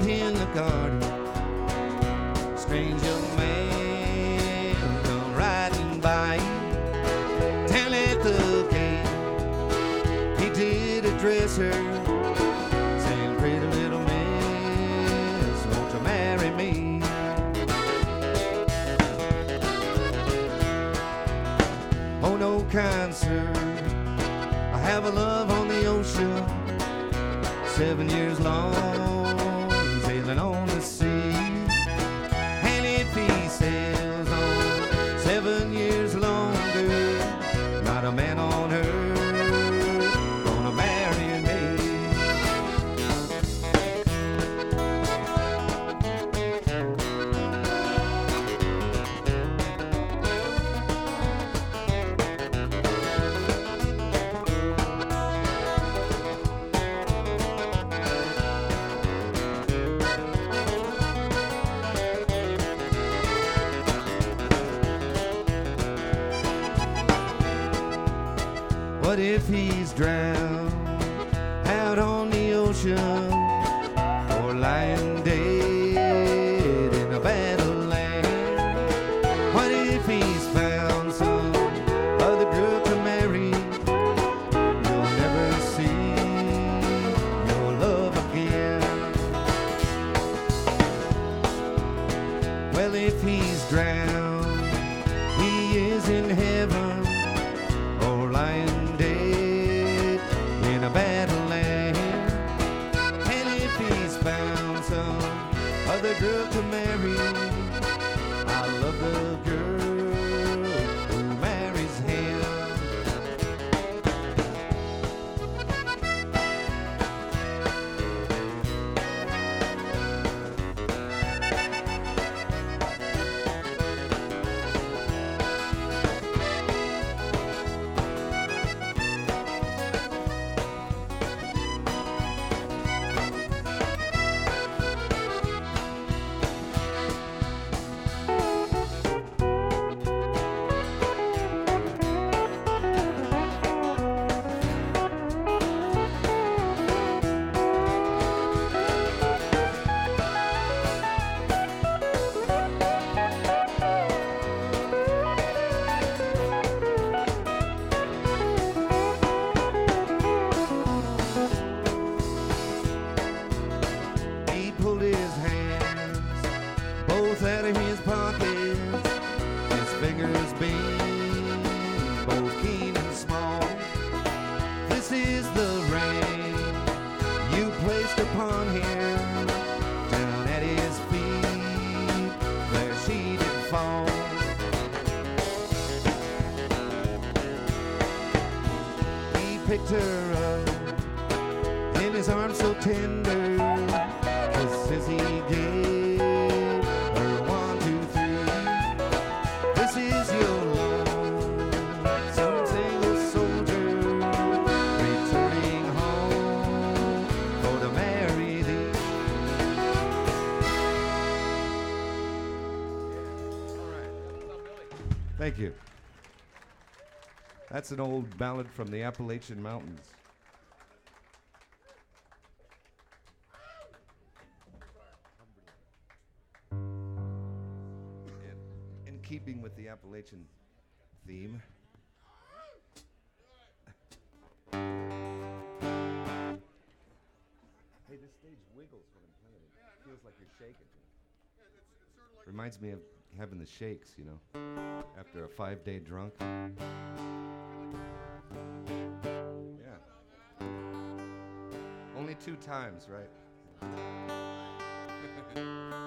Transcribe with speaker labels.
Speaker 1: out in the garden. Strange young man come riding by. Down at the gate, he did address her, saying, "Pretty little miss, won't you marry me?" "Oh no, kind sir, I have a love on the ocean, 7 years long, sailing on the sea. And if he sails on 7 years longer, not a man on earth gonna marry me." What if he's drowned out on the ocean, or lying dead in a battle land? What if he's found some other girl to marry? You'll never see your love again. Well, if he's drowned, he is in heaven, or lying dead in a battle land. And if he's found some other girl to marry, I love the girl who marries him. He pulled his hands both out of his pockets, his fingers being both keen and small. "This is the ring you placed upon him, down at his feet, there she did fall." He picked her up in his arms so tender, kisses he gave her 1, 2, 3. "This is your lonesome single soldier, returning home for to marry thee." Thank you. That's an old ballad from the Appalachian Mountains. In keeping with the Appalachian theme, hey, this stage wiggles when I'm playing it. It feels like you're shaking. Reminds me of having the shakes, you know, after a 5-day drunk. Yeah. Only 2 times, right?